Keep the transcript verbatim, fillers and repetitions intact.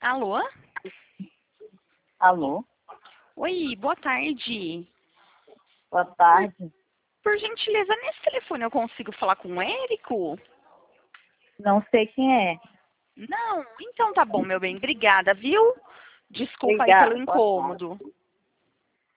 Alô? Alô? Oi, boa tarde. Boa tarde. Por gentileza, nesse telefone eu consigo falar com o Érico? Não sei quem é. Não? Então tá bom, meu bem. Obrigada, viu? Desculpa aí pelo Obrigada. Boa tarde. incômodo.